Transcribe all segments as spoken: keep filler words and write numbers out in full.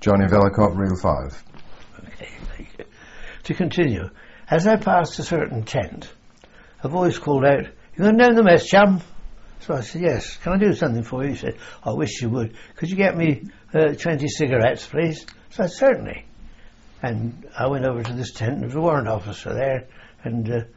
Johnny Vellacott, Reel five. Okay, thank you. To continue, as I passed a certain tent, a voice called out, "You going down the mess, chum?" So I said, "Yes, can I do something for you?" He said, "I wish you would. Could you get me uh, twenty cigarettes, please?" So I said, "Certainly." And I went over to this tent, and there was a warrant officer there, and uh,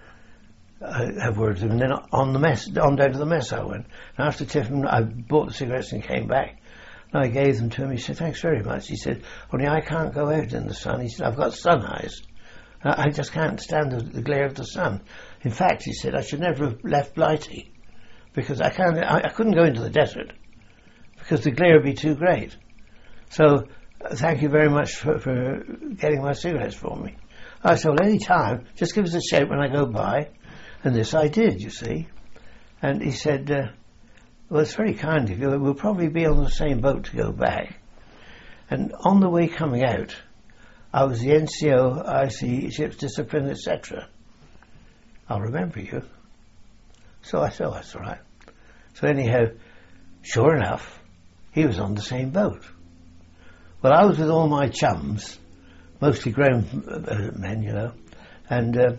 I had words with him. And then on the mess, on down to the mess I went. And after tipping, I bought the cigarettes and came back. And I gave them to him. He said, "Thanks very much." He said, "Only I can't go out in the sun." He said, "I've got sun eyes. I just can't stand the, the glare of the sun. In fact," he said, "I should never have left Blighty, because I can't, I, I couldn't go into the desert because the glare would be too great. So uh, thank you very much for, for getting my cigarettes for me." I said, "Well, any time, just give us a shout when I go by." And this I did, you see. And he said, uh, "Well, it's very kind of you. We'll probably be on the same boat to go back." And on the way coming out, I was the N C O, I C, Ship's Discipline, et cetera. "I'll remember you." So I said, "Oh, that's all right." So anyhow, sure enough, he was on the same boat. Well, I was with all my chums, mostly grown uh, men, you know, and uh,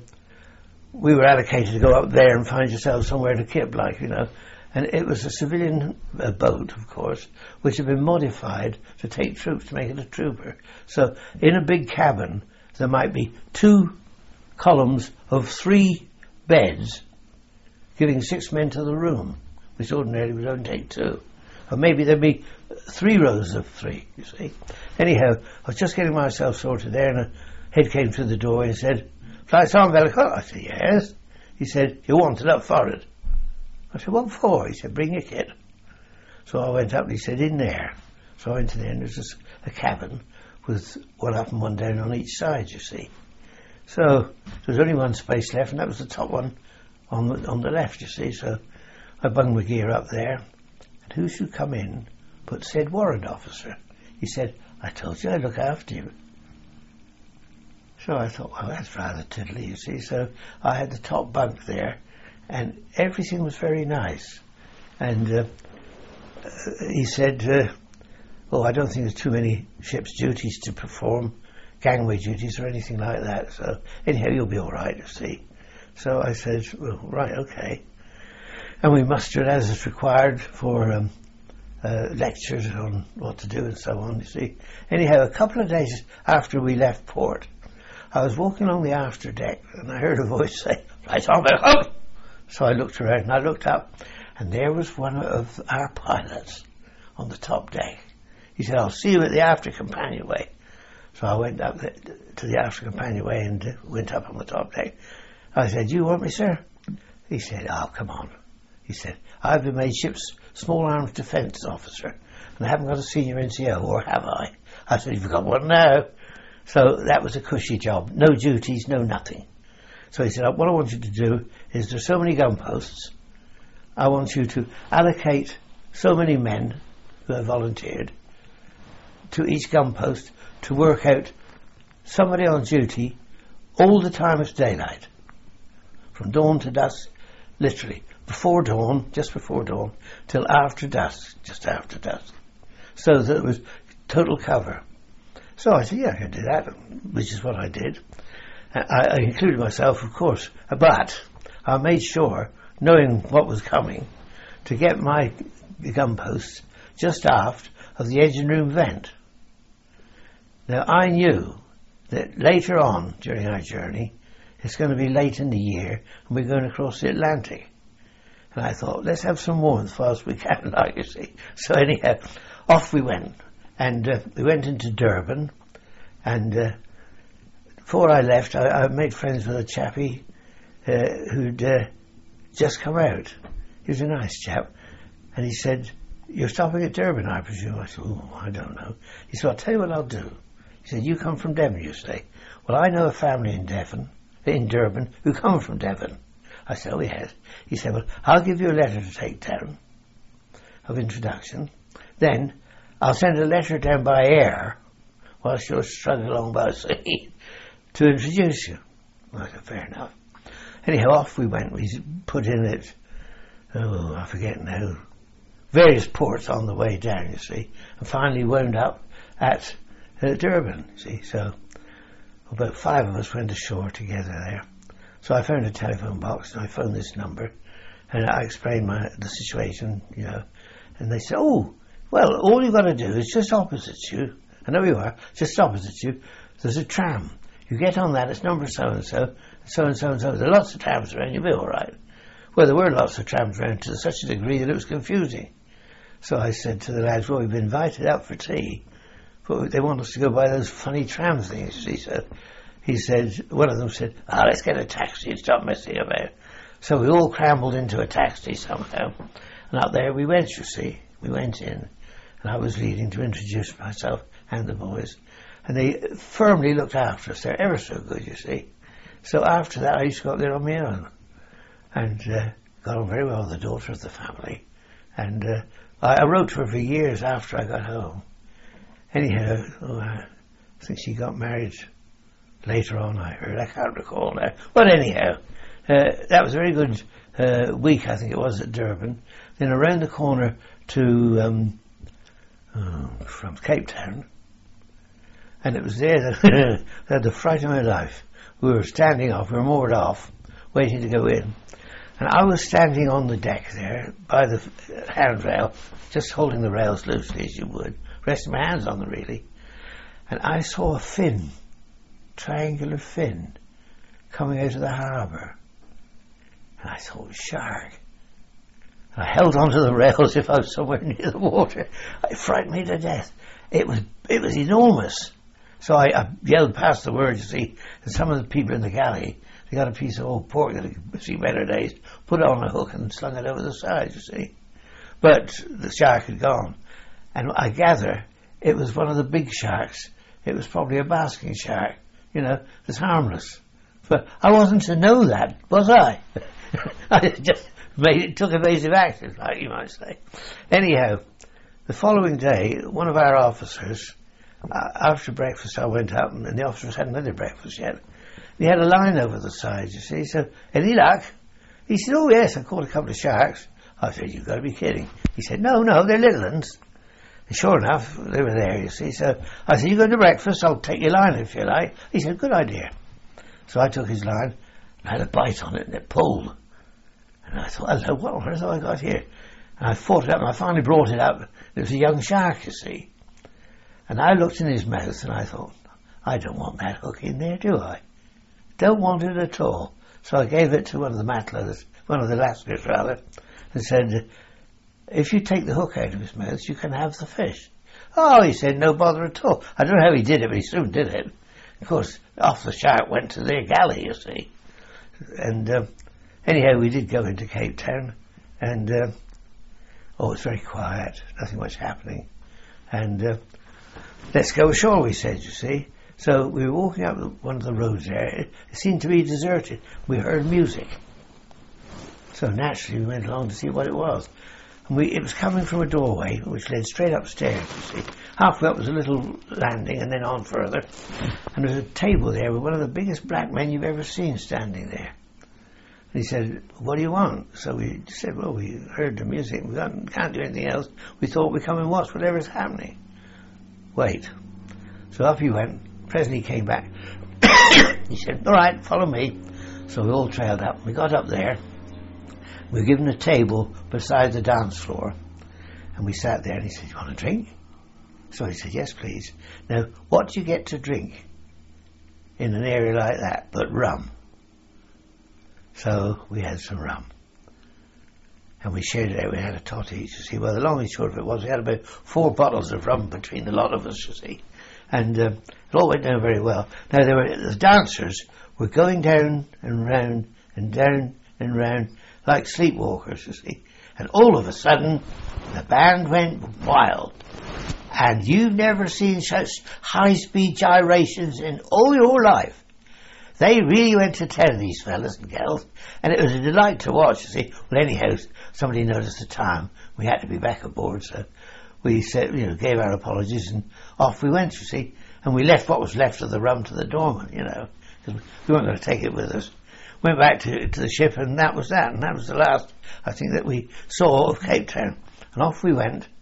we were allocated to go up there and find yourselves somewhere to kip, like, you know. And it was a civilian uh, boat, of course, which had been modified to take troops, to make it a trooper. So in a big cabin, there might be two columns of three beds, giving six men to the room, which ordinarily would only take two. Or maybe there'd be three rows of three, you see. Anyhow, I was just getting myself sorted there, and a head came through the door and said, "Flight's on, Vellacott?" I said, "Yes." He said, "You wanted up forward." I said, "What for?" He said, "Bring your kit." So I went up and he said, "In there." So I went in there, and there was just a cabin with one up and one down on each side, you see. So there was only one space left, and that was the top one on the, on the left, you see. So I bunged my gear up there, and who should come in but said warrant officer. He said, "I told you I'd look after you." So I thought, well, that's rather tiddly, you see. So I had the top bunk there, and everything was very nice. And uh, he said, uh, "Oh, I don't think there's too many ship's duties to perform, gangway duties or anything like that. So anyhow, you'll be all right, you see." So I said, "Well, right, okay." And we mustered as is required for um, uh, lectures on what to do and so on, you see. Anyhow, a couple of days after we left port, I was walking along the after deck, and I heard a voice say, "Right on, Vellacott." So I looked around, and I looked up, and there was one of our pilots on the top deck. He said, "I'll see you at the after companionway." So I went up the, to the after companionway and uh, went up on the top deck. I said, "Do you want me, sir?" He said, "Oh, come on." He said, "I've been made ship's small arms defence officer, and I haven't got a senior N C O, or have I?" I said, "You've got one now." So that was a cushy job. No duties, no nothing. So he said, "What I want you to do is there's so many gun posts. I want you to allocate so many men who have volunteered to each gun post to work out somebody on duty all the time it's daylight. From dawn to dusk, literally. Before dawn, just before dawn, till after dusk, just after dusk. So that it was total cover." So I said, "Yeah, I can do that," which is what I did. I, I included myself, of course, but I made sure, knowing what was coming, to get my gun posts just aft of the engine room vent. Now, I knew that later on during our journey, it's going to be late in the year, and we're going across the Atlantic. And I thought, let's have some warmth whilst we can, like you see. So anyhow, off we went. And uh, we went into Durban, and uh, before I left, I, I made friends with a chappie uh, who'd uh, just come out. He was a nice chap, and he said, "You're stopping at Durban, I presume?" I said, "Oh, I don't know." He said, "I'll tell you what I'll do." He said, "You come from Devon, you say?" "Well, I know a family in Devon, in Durban, who come from Devon." I said, "Oh, yes." He said, "Well, I'll give you a letter to take down of introduction. Then I'll send a letter down by air whilst you're struggling along by sea to introduce you." I said, "Fair enough." Anyhow, off we went. We put in at, oh, I forget now, various ports on the way down, you see, and finally wound up at uh, Durban, see. So about five of us went ashore together there. So I found a telephone box and I phoned this number and I explained my the situation, you know. And they said, oh, well, all you've got to do is just opposite you. I know you are, just opposite you. There's a tram. You get on that, it's number so-and-so, so-and-so and so. There are lots of trams around, you'll be all right. Well, there were lots of trams around to such a degree that it was confusing. So I said to the lads, well, we've been invited out for tea, but they want us to go by those funny tram things, you see. So he said, one of them said, ah, oh, let's get a taxi and stop messing about. So we all crambled into a taxi somehow. And up there we went, you see. We went in, and I was leading to introduce myself and the boys. And they firmly looked after us. They're ever so good, you see. So after that, I used to go up there on my own. And uh, got on very well with the daughter of the family. And uh, I, I wrote to her for years after I got home. Anyhow, oh, I think she got married later on, I heard. I can't recall now. But anyhow, uh, that was a very good uh, week, I think it was, at Durban. Then around the corner to um, oh, from Cape Town. And it was there that I had the fright of my life. We were standing off, we were moored off, waiting to go in. And I was standing on the deck there, by the handrail, just holding the rails loosely as you would, resting my hands on them really. And I saw a fin, triangular fin, coming out of the harbour. And I thought, it was a shark. And I held onto the rails as if I was somewhere near the water. It frightened me to death. It was, it was enormous. So I, I yelled past the word, you see, and some of the people in the galley, they got a piece of old pork that had seen better days, put it on a hook and slung it over the side, you see. But the shark had gone. And I gather it was one of the big sharks. It was probably a basking shark, you know, that's harmless. But I wasn't to know that, was I? I just made it, took evasive action, like you might say. Anyhow, the following day, one of our officers, uh, after breakfast I went out, and the officers hadn't had their breakfast yet. He had a line over the side, you see, so, any luck? He said, oh yes, I caught a couple of sharks. I said, you've got to be kidding. He said, no, no, they're little ones. And sure enough, they were there, you see. So I said, you go to breakfast, I'll take your line if you like. He said, good idea. So I took his line, and had a bite on it, and it pulled. And I thought, hello, what on earth have I got here? And I fought it up, and I finally brought it up. It was a young shark, you see. And I looked in his mouth, and I thought, I don't want that hook in there, do I? Don't want it at all. So I gave it to one of the matlers, one of the lascars rather, and said, if you take the hook out of his mouth, you can have the fish. Oh, he said, no bother at all. I don't know how he did it, but he soon did it. Of course, off the shark went to their galley, you see. And uh, anyhow, we did go into Cape Town, and uh, oh, it was very quiet, nothing much happening. And uh, let's go ashore, we said, you see. So we were walking up one of the roads there. It, it seemed to be deserted. We heard music. So naturally we went along to see what it was. And we, it was coming from a doorway which led straight upstairs, you see. Halfway up was a little landing and then on further. And there was a table there with one of the biggest black men you've ever seen standing there. And he said, what do you want? So we said, well, we heard the music. We can't, can't do anything else. We thought we'd come and watch whatever's happening. Wait. So up he went. Presently he came back. He said, all right, follow me. So we all trailed up. We got up there. We were given a table beside the dance floor. And we sat there and he said, you want a drink? So he said, yes, please. Now, what do you get to drink in an area like that but rum? So we had some rum. And we shared it out. We had a tot each, you see. Well, the long and short of it was we had about four bottles of rum between the lot of us, you see. And uh, it all went down very well. Now, there were, the dancers were going down and round and down and round like sleepwalkers, you see. And all of a sudden, the band went wild. And you've never seen such high-speed gyrations in all your life. They really went to town, these fellas and girls. And it was a delight to watch, you see. Well, anyhow, somebody noticed the time. We had to be back aboard, so we said, you know, gave our apologies and off we went, you see. And we left what was left of the rum to the doorman, you know, because we weren't going to take it with us. Went back to, to the ship, and that was that. And that was the last, I think, that we saw of Cape Town. And off we went.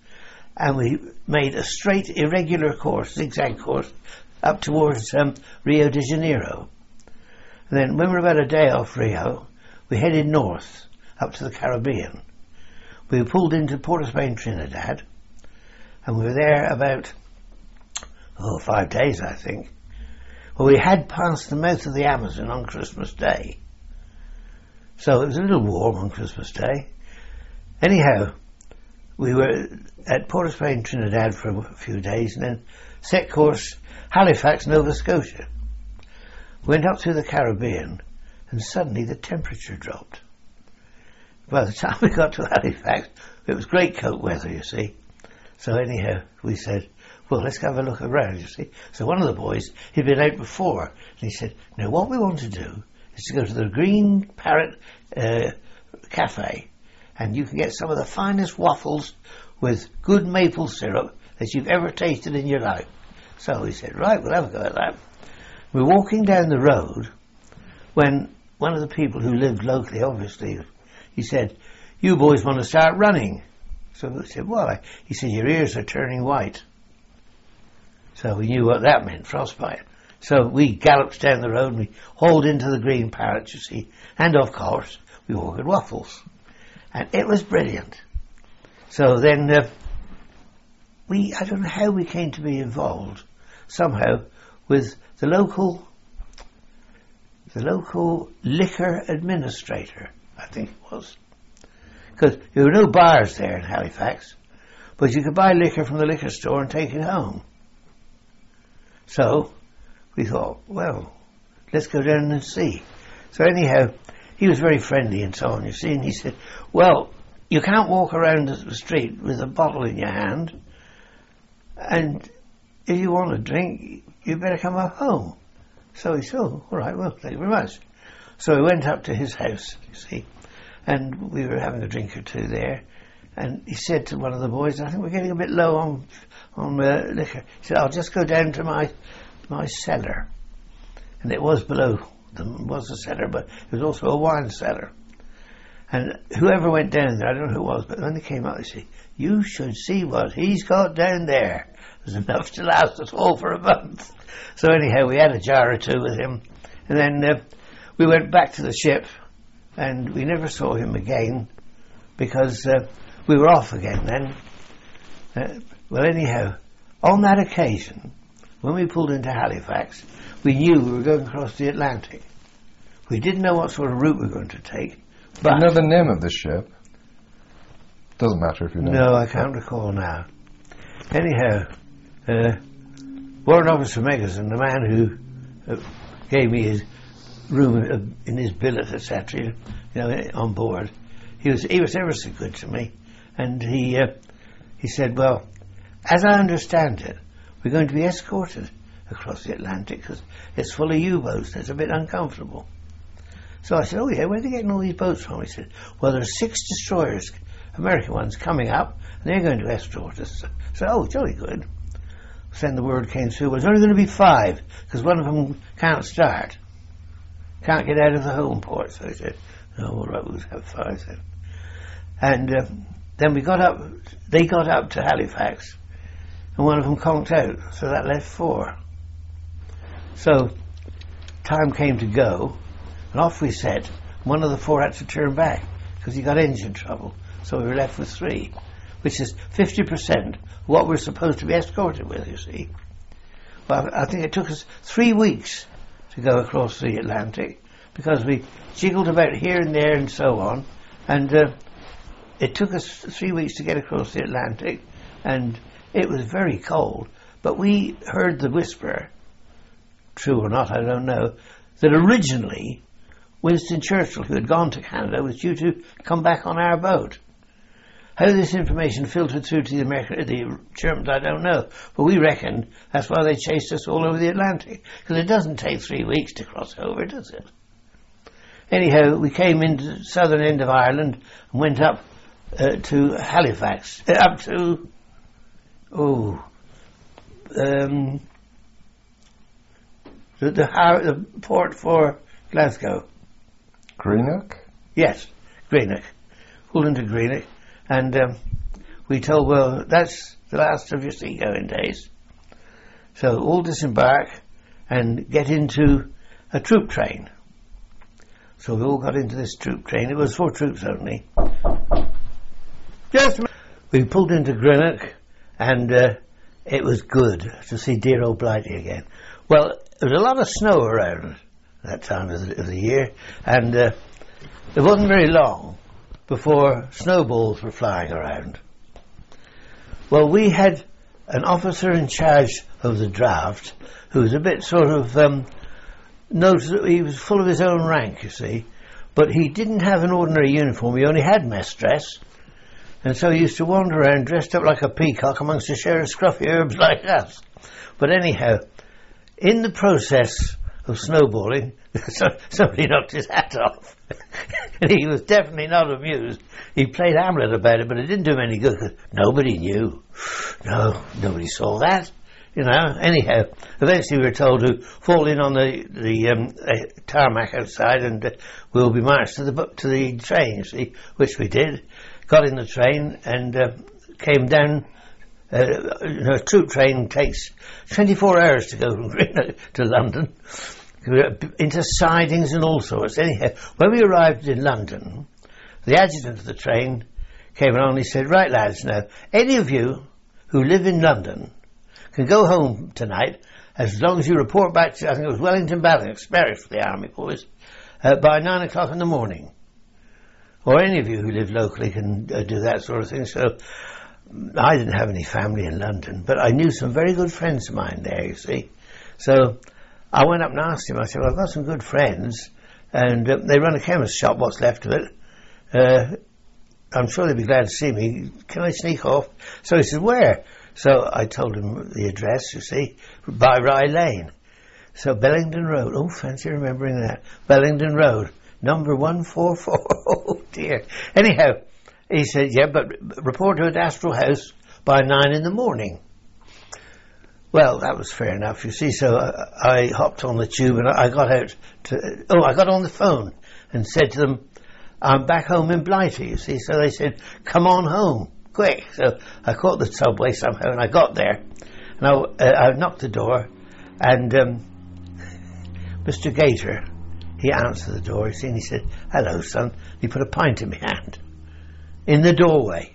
and we made a straight, irregular course, zigzag course, up towards um, Rio de Janeiro. And then when we were about a day off Rio, we headed north, up to the Caribbean. We pulled into Port of Spain, Trinidad, and we were there about, oh, five days, I think. Well, we had passed the mouth of the Amazon on Christmas Day. So it was a little warm on Christmas Day. Anyhow, we were at Port of Spain, Trinidad for a few days, and then set course Halifax, Nova Scotia. Went up through the Caribbean, and suddenly the temperature dropped. By the time we got to Halifax, it was greatcoat weather, you see. So anyhow, we said, well, let's have a look around, you see. So one of the boys, he'd been out before, and he said, now what we want to do is to go to the Green Parrot uh, Cafe, and you can get some of the finest waffles with good maple syrup that you've ever tasted in your life. So we said, right, we'll have a go at that. We're walking down the road when one of the people who lived locally, obviously, he said, you boys want to start running. So we said, why? He said, your ears are turning white. So we knew what that meant, frostbite. So we galloped down the road and we hauled into the Green Parrot, you see, and of course we ordered waffles. And it was brilliant. So then uh, we, I don't know how we came to be involved, somehow, with the local, the local liquor administrator, I think it was. Because there were no bars there in Halifax, but you could buy liquor from the liquor store and take it home. So we thought, well, let's go down and see. So anyhow, he was very friendly and so on, you see, and he said, well, you can't walk around the street with a bottle in your hand, and if you want a drink, you better come up home. So he said, oh, all right, well, thank you very much. So we went up to his house, you see, and we were having a drink or two there, and he said to one of the boys, I think we're getting a bit low on on uh, liquor. He said, I'll just go down to my my cellar. And it was below them, was a cellar, but it was also a wine cellar. And whoever went down there, I don't know who it was, but when they came out, they said, you should see what he's got down there. There's enough to last us all for a month. So anyhow, we had a jar or two with him. And then uh, we went back to the ship, and we never saw him again, because uh, we were off again then. Uh, well, anyhow, on that occasion, when we pulled into Halifax, we knew we were going across the Atlantic. We didn't know what sort of route we were going to take. But Do you know the name of the ship? Doesn't matter if you know. No, I can't recall now. Anyhow, uh, Warrant Officer Meggerson, the man who uh, gave me his room uh, in his billet, et cetera, you know, on board, he was he was ever so good to me, and he uh, he said, well, as I understand it, we're going to be escorted across the Atlantic because it's full of U-boats and it's a bit uncomfortable. So I said, oh yeah, where are they getting all these boats from? He said, well, there's six destroyers, American ones, coming up, and they're going to escort us. So, oh, jolly good. So then the word came through, well, there's only going to be five, because one of them can't start, can't get out of the home port. So I said, oh, all right, we'll have five then. And uh, then we got up, they got up to Halifax, and one of them conked out, so that left four. So time came to go, and off we set. One of the four had to turn back because he got engine trouble, so we were left with three, which is fifty percent what we're supposed to be escorted with, you see. Well, I think it took us three weeks to go across the Atlantic because we jiggled about here and there and so on, and uh, it took us three weeks to get across the Atlantic, and it was very cold, but we heard the whisper, true or not, I don't know, that originally Winston Churchill, who had gone to Canada, was due to come back on our boat. How this information filtered through to the, American, the Germans, I don't know, but we reckon that's why they chased us all over the Atlantic, because it doesn't take three weeks to cross over, does it? Anyhow, we came into the southern end of Ireland and went up uh, to Halifax, uh, up to, oh, um, the, the, the port for Glasgow. Greenock? Yes, Greenock. Pulled into Greenock, and um, we told, well, that's the last of your seagoing days. So all disembark and get into a troop train. So we all got into this troop train. It was for troops only. Yes, we pulled into Greenock, and uh, it was good to see dear old Blighty again. Well, there was a lot of snow around that time of the, of the year, and uh, it wasn't very long before snowballs were flying around. Well, we had an officer in charge of the draft who was a bit sort of, um, noticed that he was full of his own rank, you see, but he didn't have an ordinary uniform, he only had mess dress, and so he used to wander around dressed up like a peacock amongst a share of scruffy herbs like us. But anyhow, in the process of snowballing, somebody knocked his hat off. And he was definitely not amused. He played Hamlet about it, but it didn't do him any good, because nobody knew. No, nobody saw that. You know, anyhow, eventually we were told to fall in on the, the um, uh, tarmac outside, and uh, we'll be marched to the, to the train, you see, which we did. Got in the train and uh, came down. Uh, you know, a troop train takes twenty-four hours to go from Greenock to London, into sidings and all sorts. Anyhow, when we arrived in London, the adjutant of the train came along and he said, right lads, now, any of you who live in London can go home tonight as long as you report back to, I think it was Wellington Barracks, barracks for the army boys, uh, by nine o'clock in the morning. Or any of you who live locally can uh, do that sort of thing. So I didn't have any family in London, but I knew some very good friends of mine there, you see. So I went up and asked him, I said, well, I've got some good friends, and uh, they run a chemist shop, what's left of it. Uh, I'm sure they'd be glad to see me. Can I sneak off? So he said, where? So I told him the address, you see, by Rye Lane. So Bellington Road, oh, fancy remembering that. Bellington Road, number one four four, oh dear. Anyhow, he said, yeah, but report to Adastral House by nine in the morning. Well, that was fair enough, you see, so I, I hopped on the tube and I got out to, oh, I got on the phone and said to them, I'm back home in Blighty, you see, so they said, come on home, quick. So I caught the subway somehow and I got there, and I, uh, I knocked the door, and um, Mister Gator, he answered the door, you see, and he said, hello, son. He put a pint in my hand, in the doorway.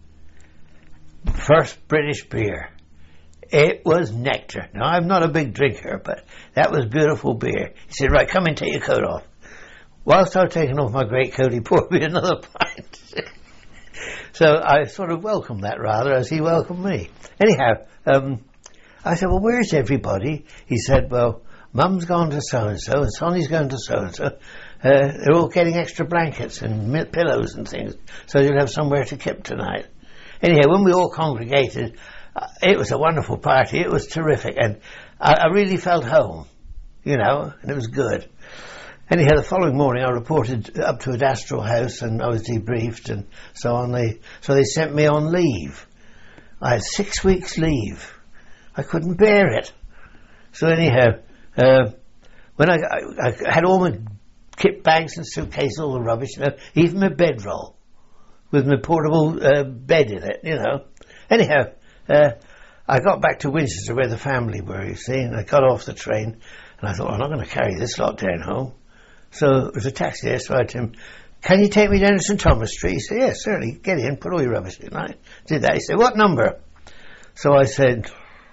First British beer. It was nectar. Now, I'm not a big drinker, but that was beautiful beer. He said, right, come and take your coat off. Whilst I was taking off my greatcoat, he poured me another pint. So I sort of welcomed that rather as he welcomed me. Anyhow, um, I said, well, where's everybody? He said, well, Mum's gone to so-and-so, and Sonny's going to so-and-so. Uh, they're all getting extra blankets and mi- pillows and things, so you'll have somewhere to keep tonight. Anyhow, when we all congregated, uh, it was a wonderful party. It was terrific, and I, I really felt home, you know, and it was good. Anyhow, the following morning I reported up to Adastral House, and I was debriefed and so on. They, so they sent me on leave. I had six weeks leave. I couldn't bear it. So anyhow, uh, when I, I, I had all my kit bags and suitcases, all the rubbish, you know, even my bedroll with my portable uh, bed in it, you know. Anyhow, uh, I got back to Winchester where the family were, you see, and I got off the train, and I thought, I'm not going to carry this lot down home. So there was a taxi there, so I told him, can you take me down to St Thomas Street? He said, yes, certainly, get in, put all your rubbish in. I did that. He said, what number? So I said,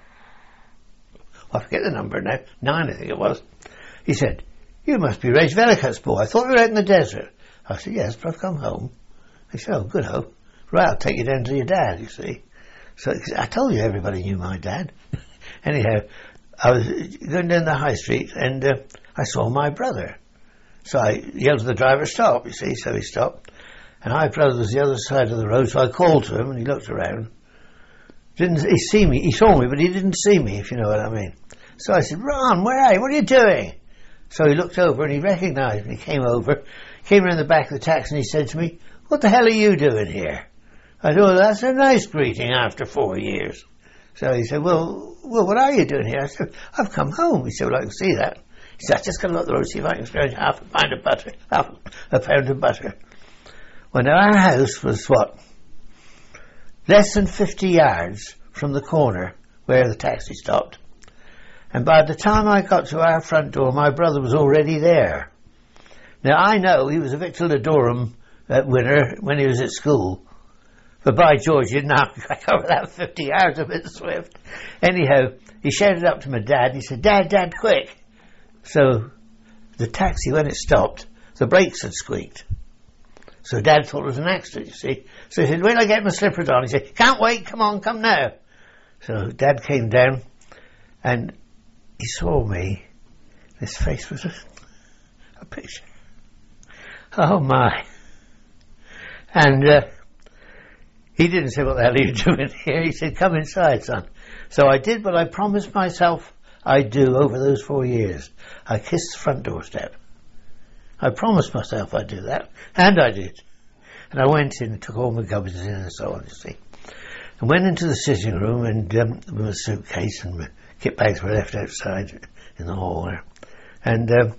I forget the number now, nine I think it was. He said, you must be Reg Vellicut's boy. I thought you were out in the desert. I said, yes, but I've come home. He said, oh, good hope. Right, I'll take you down to your dad, you see. So I told you everybody knew my dad. Anyhow, I was going down the high street and uh, I saw my brother. So I yelled to the driver, stop, you see, so he stopped. And my brother was the other side of the road, so I called to him and he looked around. Didn't he see me? He saw me, but he didn't see me, if you know what I mean. So I said, Ron, where are you? What are you doing? So he looked over and he recognised me. He came over, came around the back of the taxi and he said to me, what the hell are you doing here? I said, well, that's a nice greeting after four years. So he said, well, well, what are you doing here? I said, I've come home. He said, well, I can see that. He said, I just got to look at the road, see if I can scrounge half a pound of butter, half a pound of butter. When our house was, what, less than fifty yards from the corner where the taxi stopped. And by the time I got to our front door, my brother was already there. Now, I know he was a Victor Ladorum uh, winner when he was at school. But by George, you didn't have to cover that fifty yards a bit swift. Anyhow, he shouted up to my dad. He said, Dad, Dad, quick. So the taxi, when it stopped, the brakes had squeaked. So Dad thought it was an accident, you see. So he said, wait till I get my slippers on. He said, can't wait, come on, come now. So Dad came down and he saw me. His face was a, a picture. Oh my. And uh, he didn't say, what the hell are you doing here? He said, come inside, son. So I did what I promised myself I'd do over those four years. I kissed the front doorstep. I promised myself I'd do that, and I did. And I went in and took all my cupboards in and so on, you see. And went into the sitting room and um, with my suitcase and my kit bags were left outside in the hall there. And um,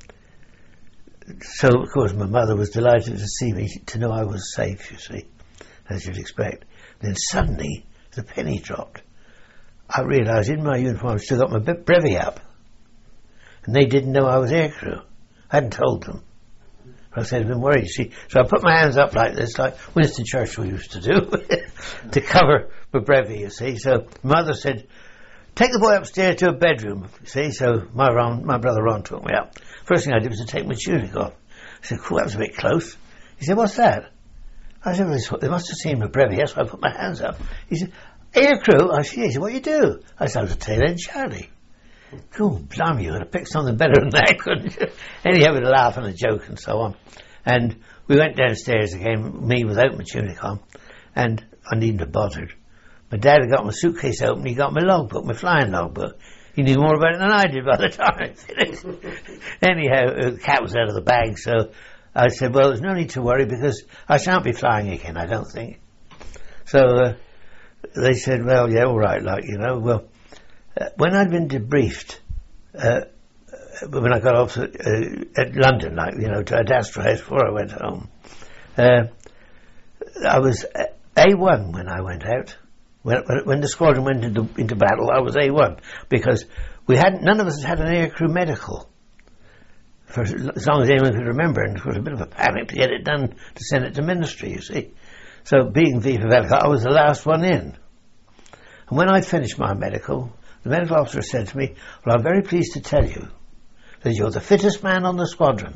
so, of course, my mother was delighted to see me, to know I was safe, you see, as you'd expect. Then suddenly, the penny dropped. I realised in my uniform I'd still got my brevy up. And they didn't know I was aircrew. I hadn't told them. I said, I've been worried, you see. So I put my hands up like this, like Winston Churchill used to do, to cover my brevy, you see. So mother said, take the boy upstairs to a bedroom, you see. So my Ron, my brother Ron took me up. First thing I did was to take my tunic off. I said, cool, that was a bit close. He said, what's that? I said, well, they must have seen my brevy, that's why I put my hands up. He said, aircrew? I said, he said, what do you do? I said, I was a tail-end Charlie. Oh, blimey, you could have picked something better than that, couldn't you? Anyhow, with a laugh and a joke and so on. And we went downstairs again, me without my tunic on, and I needn't have bothered. My dad had got my suitcase open, he got my logbook, my flying logbook. He knew more about it than I did by the time I finished. Anyhow, the cat was out of the bag, so I said, well, there's no need to worry because I shan't be flying again, I don't think. So uh, they said, well, yeah, all right, like, you know, well, Uh, when I'd been debriefed, uh, when I got off at, uh, at London, like, you know, to Adastra House before I went home, uh, I was A one when I went out. When, when the squadron went into, into battle, I was A one because we hadn't, none of us had an aircrew medical for as long as anyone could remember, and it was a bit of a panic to get it done to send it to ministry, you see. So being Viva Velica, I was the last one in. And when I finished my medical, the medical officer said to me, well, I'm very pleased to tell you that you're the fittest man on the squadron.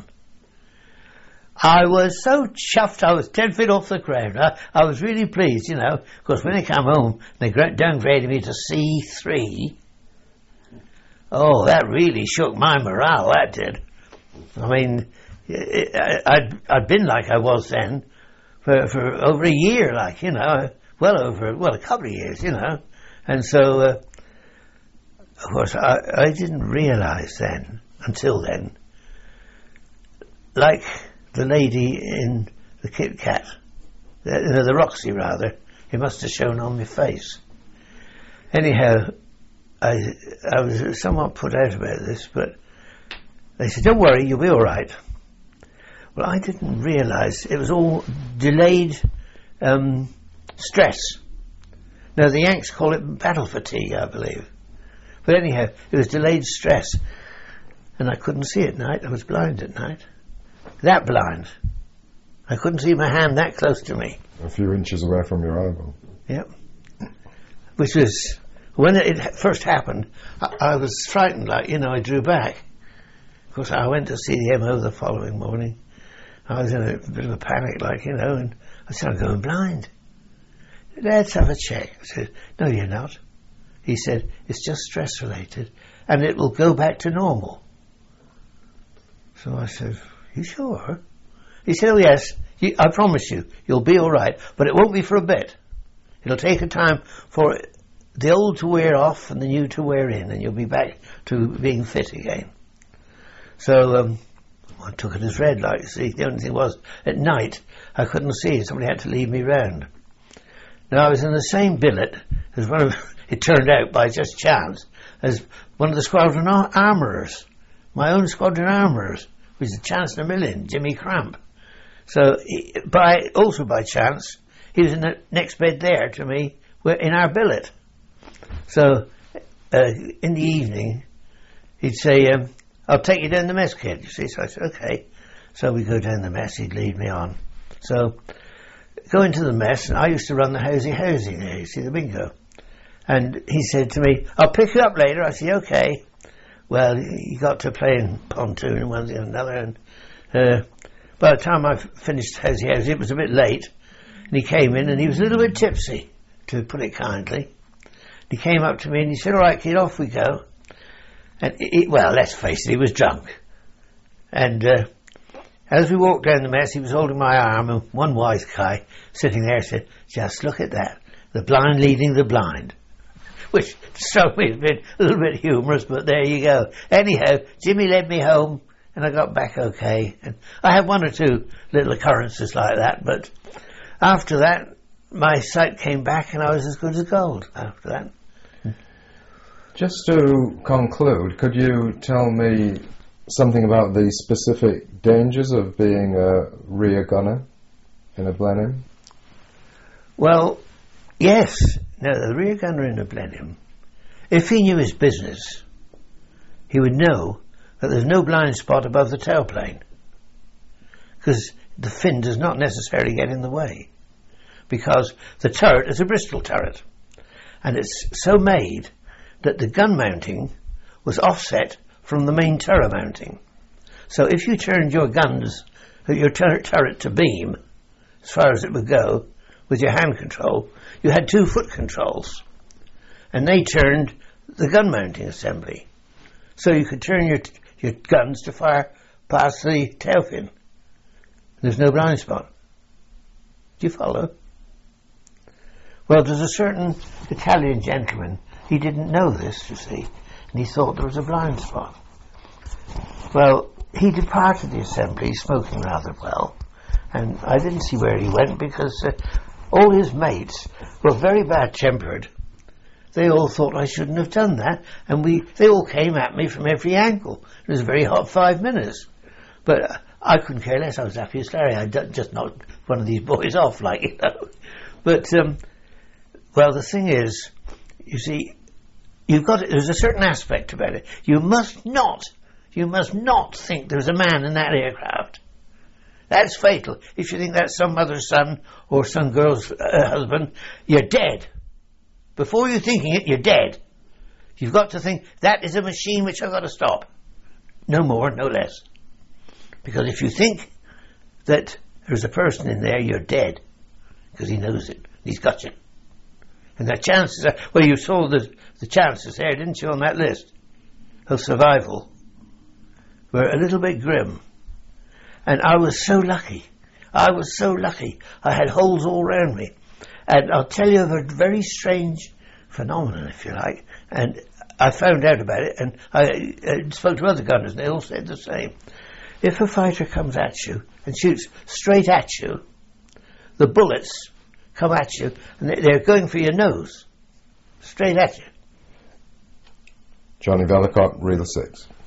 I was so chuffed, I was ten feet off the ground. I, I was really pleased, you know, because when I came home, they downgraded me to C three. Oh, that really shook my morale, that did. I mean, it, I'd, I'd been like I was then for, for over a year, like, you know, well over, well, a couple of years, you know. And so, uh, of course, I, I didn't realise then, until then, like the lady in the Kit Kat, the, you know, the Roxy rather, it must have shown on my face. Anyhow, I, I was somewhat put out about this, but they said, don't worry, you'll be all right. Well, I didn't realise it was all delayed um, stress. Now, the Yanks call it battle fatigue, I believe. But anyhow, it was delayed stress. And I couldn't see at night. I was blind at night. That blind. I couldn't see my hand that close to me. A few inches away from your elbow. Yep. Which was, when it first happened, I, I was frightened, like, you know, I drew back. Of course, I went to see the M O the following morning. I was in a bit of a panic, like, you know, and I said, I'm going blind. Let's have a check. I said, no, you're not. He said, it's just stress related and it will go back to normal. So I said, you sure? He said, oh yes, you, I promise you, you'll be all right, but it won't be for a bit. It'll take a time for the old to wear off and the new to wear in, and you'll be back to being fit again. So um, I took it as read, like, you see. The only thing was, at night, I couldn't see. Somebody had to lead me round. Now, I was in the same billet as one of, it turned out by just chance, as one of the squadron ar- armourers, my own squadron armourers, which is a chance in a million, Jimmy Cramp. So, he, by also by chance, he was in the next bed there to me, in our billet. So uh, in the evening, he'd say, um, I'll take you down the mess, kid. You see, so I said, okay. So we go down the mess, he'd lead me on. So go into the mess, and I used to run the Hosey Hosey there, you see, the bingo. And he said to me, I'll pick you up later. I said, okay. Well, he got to playing pontoon and one thing and another, and uh, by the time I finished Hosey Hosey, it was a bit late, and he came in and he was a little bit tipsy, to put it kindly. He came up to me and he said, all right, kid, off we go. And he, well, let's face it, he was drunk. And uh, as we walked down the mess, he was holding my arm, and one wise guy sitting there said, just look at that, the blind leading the blind. Which struck me as a, bit, a little bit humorous, but there you go. Anyhow, Jimmy led me home, and I got back okay. And I had one or two little occurrences like that, but after that, my sight came back, and I was as good as gold after that. Just to conclude, could you tell me something about the specific dangers of being a rear gunner in a Blenheim? Well, yes. Now, the rear gunner in a Blenheim, if he knew his business, he would know that there's no blind spot above the tailplane, because the fin does not necessarily get in the way, because the turret is a Bristol turret, and it's so made that the gun mounting was offset from the main turret mounting. So if you turned your guns, your tur- turret to beam, as far as it would go, with your hand control, you had two foot controls, and they turned the gun mounting assembly. So you could turn your your guns to fire past the tail fin. There's no blind spot. Do you follow? Well, there's a certain Italian gentleman, he didn't know this, you see, and he thought there was a blind spot. Well, he departed the assembly smoking rather well, and I didn't see where he went, because uh, all his mates were very bad-tempered. They all thought I shouldn't have done that, and we they all came at me from every angle. It was a very hot five minutes. But uh, I couldn't care less. I was happy as Larry. I d- just knocked one of these boys off, like, you know. But, um, well, the thing is, you see, you've got it, there's a certain aspect about it. You must not, you must not think there's a man in that aircraft. That's fatal. If you think that's some mother's son or some girl's uh, husband, you're dead. Before you're thinking it, you're dead. You've got to think, that is a machine which I've got to stop. No more, no less. Because if you think that there's a person in there, you're dead. Because he knows it. He's got you. And the chances are, well, you saw the, the chances there, didn't you, on that list of survival, were a little bit grim. And I was so lucky. I was so lucky. I had holes all round me. And I'll tell you of a very strange phenomenon, if you like. And I found out about it, and I, I spoke to other gunners, and they all said the same. If a fighter comes at you and shoots straight at you, the bullets come at you, and they're going for your nose. Straight at you. Johnny Vellacott, Reel six.